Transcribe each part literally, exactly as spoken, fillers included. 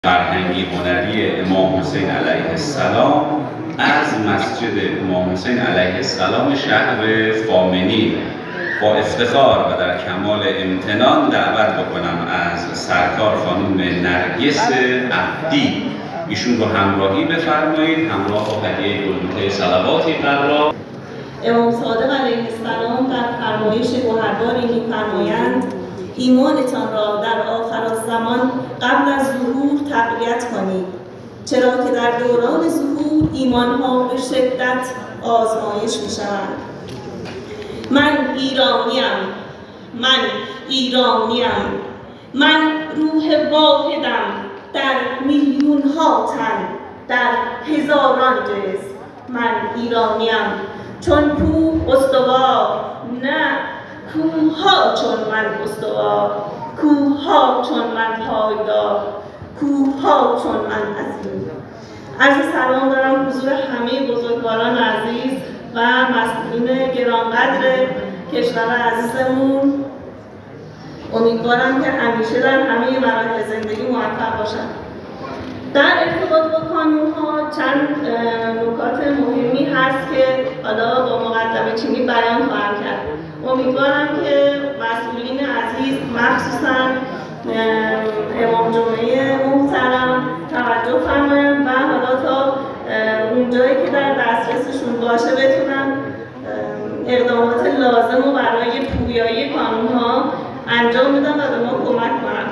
فرهنگی هنری امام حسین علیه السلام از مسجد امام حسین علیه السلام شهر فامنی با افتخار و در کمال امتنان دعوت بکنم از سرکار خانم نرگس عبدی ایشون رو همراهی بفرمایید همراه با هدیه گلدوده صلواتی قرار. امام صادق علیه السلام در فرمایش گوهرداری می‌فرمایند ایمانتان را در آخرالزمان قبل از ظهور تقویت کنید، چرا که در دوران ظهور ایمانها به شدت آزمایش می‌شوند. من ایرانیم، من ایرانیم، من روح واحدم در میلیون ها تن، در هزاران جسم. من ایرانیم، چون کوه استوار، نه کوه‌ها چون من استوار، کوه‌ها چون من پایدار، کوه‌ها چون من عظیم. عرض سلام دارم حضور همه بزرگواران عزیز و مسئولین گرانقدر کشور عزیزمون. امیدوارم که همیشه در همه مراحل زندگی موفق باشم. در ارتباط با کانون‌ها چند نکات مهمی هست که حالا با مقدمه چینی بیان خواهم کرد. امیدوارم که مسئولین عزیز مخصوصاً امام جمعه محترم توجه فرمایند و حالا تا اونجایی که در دسترسشون باشه بتونن اقدامات لازم و برای پویایی کانون‌ها انجام بدن و به ما کمک کنن.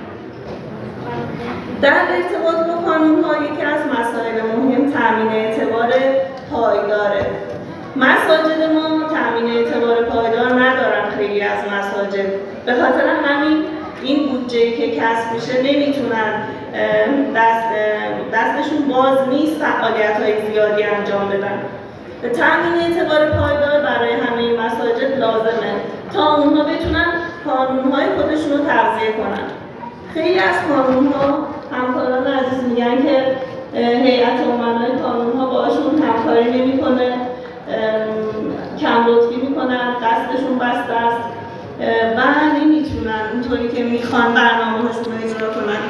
در ارتباط با کانون‌ها یکی از مسائل مهم تامین اعتبار پایداره. مساجد ما تامین اعتبار پایدار ندارن، خیلی از مساجد به خاطر همین این بودجه‌ای که کسب میشه نمیتونن دست دستشون باز نیست فعالیت‌های زیادی انجام بدن. تامین اعتبار پایدار برای همه مساجد لازمه تا اونها بتونن قانون‌های خودشون رو توزیع کنن. خیلی از قانون‌ها همکاران عزیز میگن که هیئت امنای قانون‌ها باشون همکاری نمی‌کنه، کم لطفی میکنن، دستشون بسته است و نمیتونن اونطوری که میخوان برنامه‌هاشون رو اجرا کنن.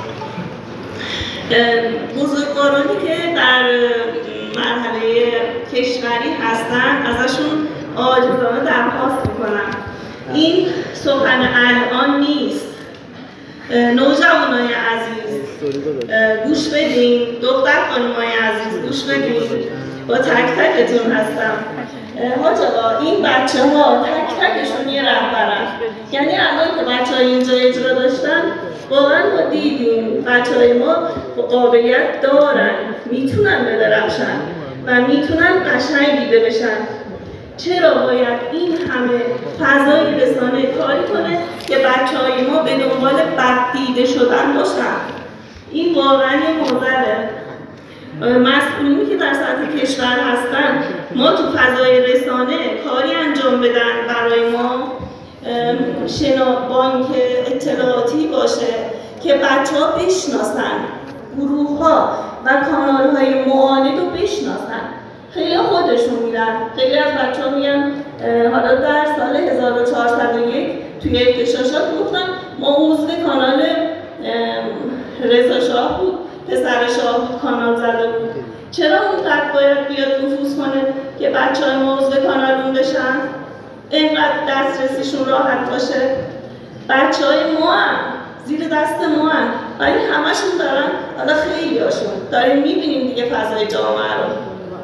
بزرگوارانی که در مرحله کشوری هستن ازشون عاجزانه درخواست میکنم این سخن الان نیست. نوجوانای عزیز گوش بدین، دختر خانمای عزیز گوش بدین، با تک تکتون هستم. حاج آقا این بچه ها تک تکشون یه رهبرن، یعنی الان که بچه های اینجا اجرا داشتن واقعا ما دیدیم بچه های ما قابلیت دارن، میتونن بدرخشن و میتونن قشنگ دیده بشن. چرا باید این همه فضای رسانه کاری کنه که بچه های ما به دنبال بد دیده شدن باشن؟ این واقعا یه موزره. مسئولینی که در سطح کشور هستن ما تو فضای رسانه کاری انجام بدن برای ما، شنا بانک اطلاعاتی باشه که بچه ها بشناسن، گروه ها و کانال های معاند رو بشناسن. خیلی خودشون میرن، خیلی از بچه ها میگن حالا در سال هزار و چهارصد و یک توی اغتشاشات گفتن ما عضو کانال رضا شاه بود، پسر شاه کانال زده بود. چرا اونقدر باید بیاد نفوذ کنه که بچه های ما عضو کانال اون بشن؟ اینقدر دسترسیشون راحت باشه. بچه های ما هم زیر دست ما هم، ولی همشون دارن، حالا خیلی هاشون داریم میبینیم دیگه فضای جامعه رو.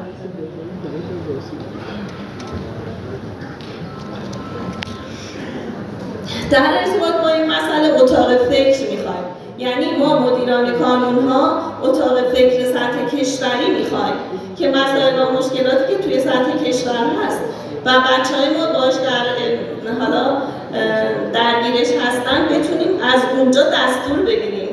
در ارتباط با این مسئله اتاق فکر میخوایم، یعنی ما مدیران کانون‌ها اتاق فکر سطح کشوری میخوایم که مسائل و مشکلاتی که توی سطح کشور هست و بچه‌های ما باش در حالا درگیرش هستن بتونیم از اونجا دستور بگیریم.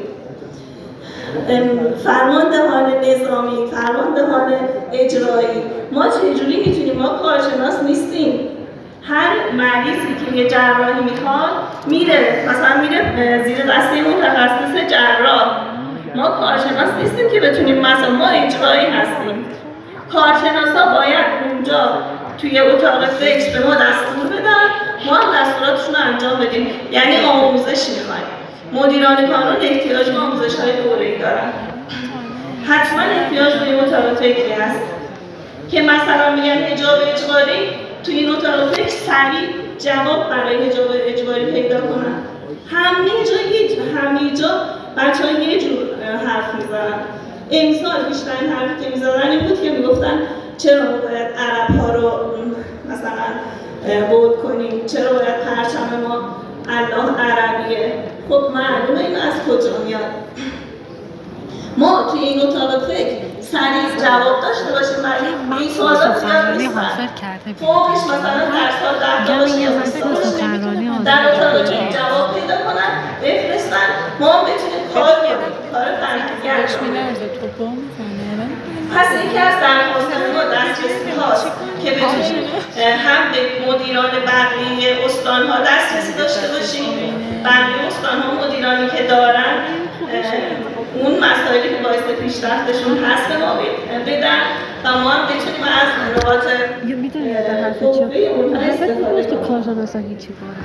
فرماندهان نظامی، فرماندهان اجرایی، ما چجوری میتونیم؟ ما کارشناس نیستیم. هر مریضی که یه جراحی میخواد میره مثلا میره زیر دسته متخصص جراح. ما کارشناس نیستیم که بتونیم، مثلا ما اجرایی هستیم. کارشناسا باید اونجا توی اتاق فکر به ما دستور بدن، ما هم دستوراتشون رو انجام بدیم. یعنی آموزش میخوایم. مدیران کانون احتیاج به آموزش‌های دوره‌ای دارن. حتما احتیاج به این اتاق فکری هست که مثلا میگن حجاب اجباری، توی این اتاق فکر سریع جواب برای حجاب اجباری پیدا کنن. همه جا همه جا بچه‌ها یه جور حرف میزنن. امسال بیشترین حرفی که میزدن این بود که میگفتن چرا باید عرب‌ها رو مثلا بود کنیم، چرا باید پرچم ما الله عربیه. خب معلومه این از کجا میاد. ما توی این اتاق فکر سریع جواب داشته باشیم برای این سوالات زیاد نیستن. فوقش مثلا در سال ده تا باشیم یا بیست تا باشیم در اتاق فکر جواب پیدا کنن بفرستن، ما هم بتونیم کار کنیم، کار فرهنگی انجام بدیم. پس یکی از درخواست‌های ما دسترسی هاست که بتونیم هم به مدیران بقیه استان‌ها دسترسی داشته باشیم، بقیه استان‌ها مدیرانی که دارن اون مسائلی که باعث پیشرفتشون هست به ما بدن و ما هم بتونیم از نقاط قوه اونها استفاده کنیم.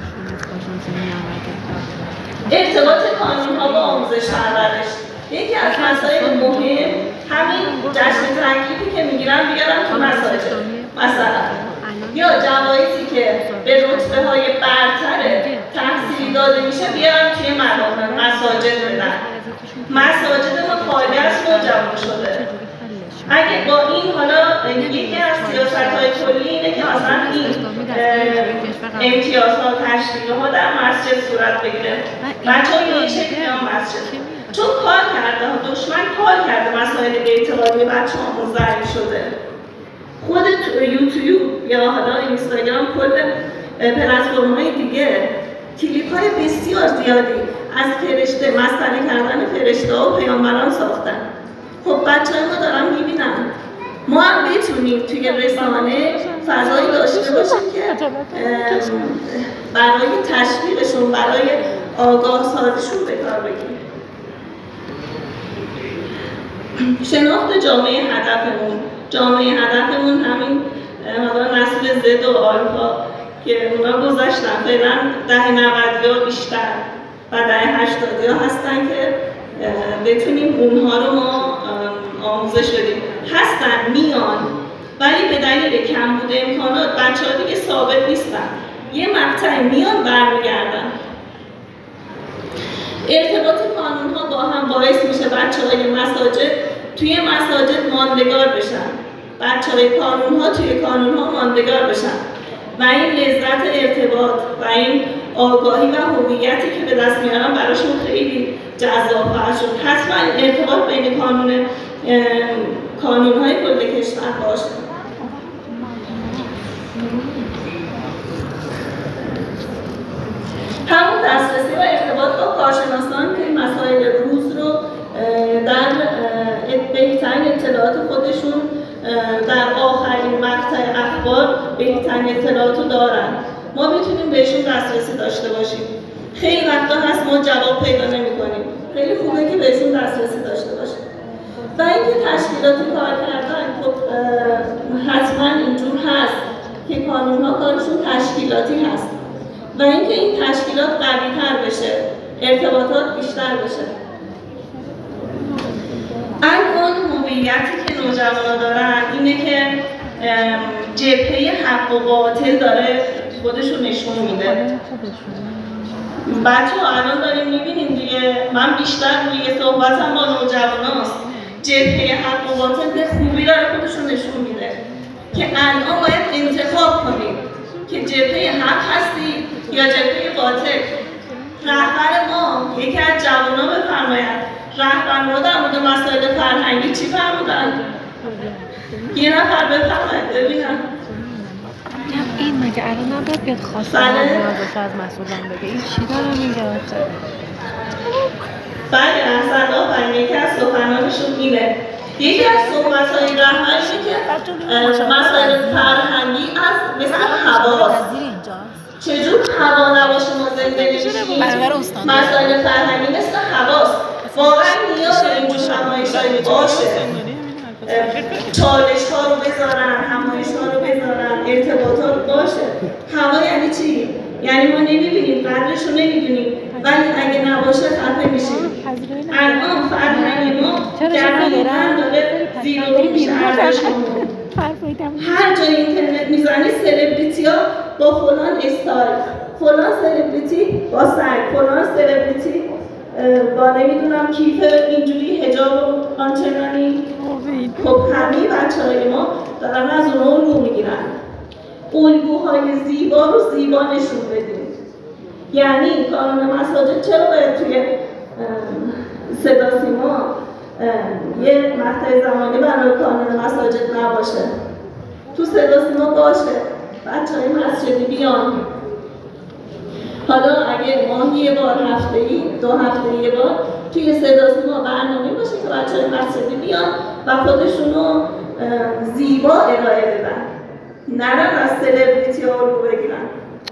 ارتباط کانون‌ها با آموزش پرورش یکی از مسائل مهم همین جشن تکلیفی که میگیرن بیارن تو مساجد. مثلا یا جوایزی که به رتبه های برتر تحصیلی داده میشه بیارن توی مراحل مساجد بدن. مساجد ما خالی از نوجوان شده. اگه با این حالا یکی از سیاست‌های کلی اینه که مثلا این امتیازها تشویق‌ها در مسجد صورت بگیره. بچه‌ها یه شکلی هم مسجد چون کار کرده ها دشمن کار کرده مسائل اعتقادی بچه‌ها منزعج شده. خود یوتیوب یا حالا اینستاگرام کل پلتفرم‌های دیگه کلیپ‌های بسیار زیادی از فرشته مسخره کردن فرشته‌ها و پیامبران ساختن. خب بچه‌های ما دارن می‌بینن. ما هم بتونیم توی رسانه فضایی داشته باشیم که برای تشویقشون، برای آگاه سازیشون به کار بگیریم. شناخت جامعه هدفمون جامعه هدفمون همین حالا نسل زد و آلفا که اونا گذاشتن فعلا دهه نودی ها بیشتر و دهه هشتادی ها هستن که بتونیم اونها رو ما آموزش بدیم. هستن میان ولی به دلیل کمبود امکانات بچه ها دیگه ثابت نیستن، یه مقطعی میان برمیگردن. ارتباط کانون ها با هم باعث میشه بچه های مساجد توی مساجد ماندگار بشن، بچه های کانون ها توی کانون ها ماندگار بشن و این لذت ارتباط و این آگاهی و هویتی که به دست میارن براشون خیلی جذاب خواهد شد. حتما ارتباط بین کانون کانون های کل کشور باشه. همون دسترسی و ارتباط با کارشناسان که مسائل روز رو در بهترین اطلاعات خودشون در آخرین مقطع اخبار بهترین اطلاعات رو دارن، ما میتونیم بهشون دسترسی داشته باشیم. خیلی وقتا هست ما جواب پیدا نمی‌کنیم، خیلی خوبه که بهشون دسترسی داشته باشیم. و اینکه تشکیلاتی کار کردن خب حتما اینجور هست که کانون‌ها کارشون تشکیلاتی هست و اینکه این تشکیلات قوی‌تر بشه، ارتباطات بیشتر بشه. الان هویتی که نوجوانا دارن اینه که جبهه حق و باطل داره خودشو نشون میده. بچه‌ها الان داریم میبینیم دیگه، من بیشتر روی صحبتم با نوجواناست، جبهه حق و باطل به خوبی داره خودشو نشون میده که الان باید انتخاب کنیم که جبهه حق هستی یا جبهه باطل. رهبر ما یکی از جوانا بفرماید رهبر ما در مورد مسائل فرهنگی چی فرمودن؟ یه نفر بفرماید ببینم. این مگه الان نباید بیاد خواسته ها باشه از مسئولان بگه این چی داره میگه؟ بله احسن آفرین، یکی از سخنانشون اینه. یکی از صحبت‌های رهبر اینه که مسائل فرهنگی از مثل هواست. چجور هوا نباشه ما زنده نمیشیم؟ مسائل فرهنگی مثل هواست. واقعا نیاز به این همایش‌هایی باشه، چالش ها رو بذارن، همایش ها رو بذارن، ارتباطات باشه. هوا یعنی چی؟ یعنی ما نمیبینیم، قدرش رو نمیدونیم، ولی اگه نباشه خفه میشیم. الان فرهنگ ما دقیقاً داره زیر و رو میشه ارزشمون. هر جای اینترنت میزنی سلبریتی ها با فلان استایل، فلان سلبریتی با سگ، فلان سلبریتی با نمیدونم کیف اینجوری حجاب و آنچنانی. خب همه بچه های ما دارن از اونها الگو میگیرن. الگوهای زیبا رو زیبا نشون بدیم. یعنی کانون مساجد چرا باید توی صدا سیما یه مقطع زمانی برای کانون مساجد نباشه؟ تو صدا سیما باشه، بچه های مسجدی بیان. حالا اگه ماهی یه بار، هفته‌ای، دو هفته یه بار توی صدا سیما برنامه باشه که بچه های مسجدی بیان و خودشونو زیبا ارائه بدن، نرن از سلبریتی ها رو بگیرن.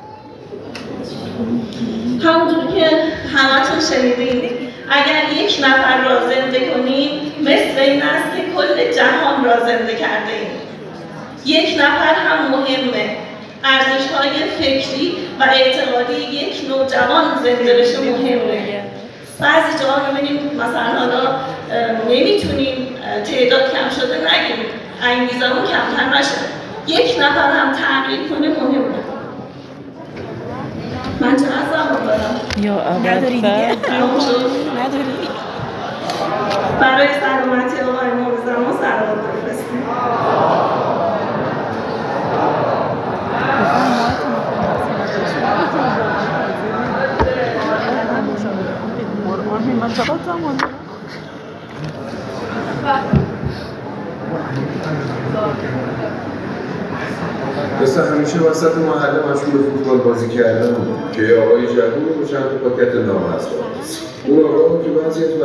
همونجور که همتون شنیدید، اگر یک نفر را زنده کنیم مثل این است که کل جهان را زنده کرده ایم. یک نفر هم مهمه. ارزش‌های فکری و اعتقادی یک نوجوان زنده بشه مهمه. بعضی جاها می‌بینیم مثلا حالا نمیتونیم تعداد کم شده نگیم، انگیزمون کمتر نشه. یک نفر هم تغییر کنه مهمه. من چقدر زمان دارم؟ یا اول نداری دیگه؟ تمام شد؟ نداری؟ برای سلامتی آقای موزما سلامت بفرستیم. من چقدر زمان دارم؟ مثل همیشه وسط محله مشغول فوتبال بازی کردن که یه آقای جوون با چند تا پاکت نامحسوس. اون آقا که بعضی